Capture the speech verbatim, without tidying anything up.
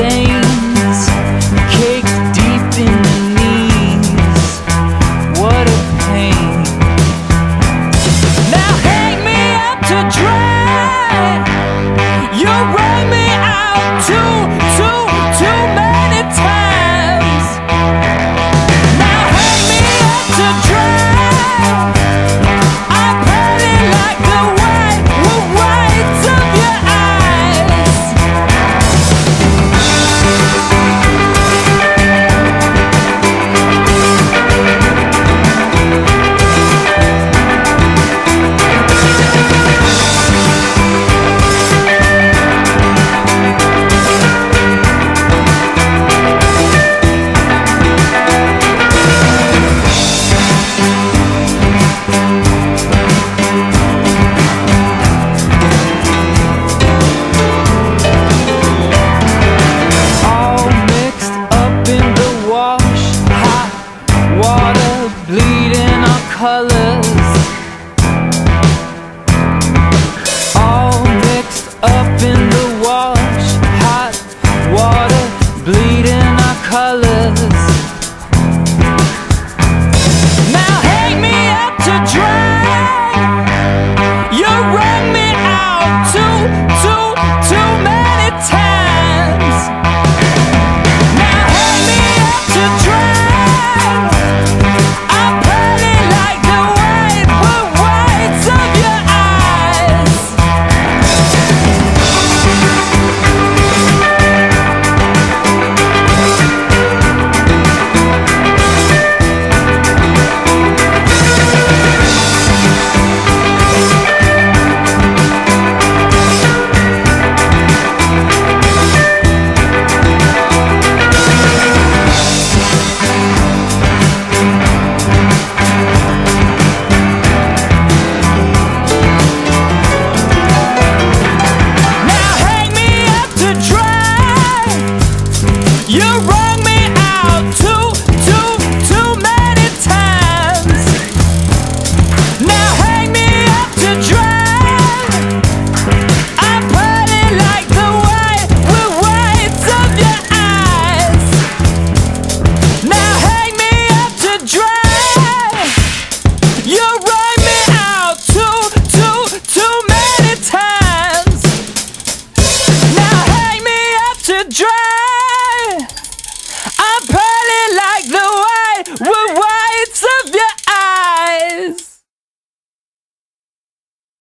stains caked deep in the knees. What a pain. Now hang me up to dry. You run me out too, too, too many times. Now hang me up to dry. I'm burning like the white, whites of your eyes. Bleeding our colors, all mixed up in the wash. Hot water, bleeding our colors. Now hang me up to dry. You run me out too, too, too many times. Now hang me up to dry. You wrung me out too, too, too many times. Now hang me up to dry. I'm burning like the white, whites of your eyes. Now hang me up to dry. You wrung me out too, too, too many times. Now hang me up to dry.